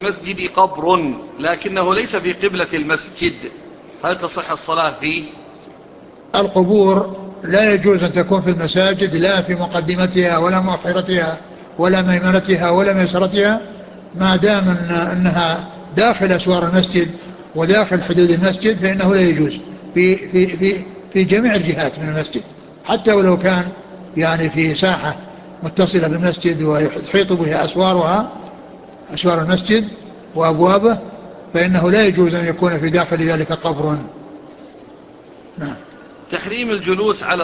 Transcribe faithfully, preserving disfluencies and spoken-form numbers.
المسجد قبر لكنه ليس في قبلة المسجد، هل تصح الصلاة فيه؟ القبور لا يجوز أن تكون في المساجد، لا في مقدمتها ولا مؤخرتها ولا ميمنتها ولا ميسرتها، ما دام إن أنها داخل أسوار المسجد وداخل حدود المسجد فإنه لا يجوز في, في, في, في جميع الجهات من المسجد، حتى ولو كان يعني في ساحة متصلة بالمسجد ويحيط بها أسوارها، أسوار المسجد وأبوابه، فإنه لا يجوز أن يكون في داخل ذلك قبر. نعم. تحريم الجلوس على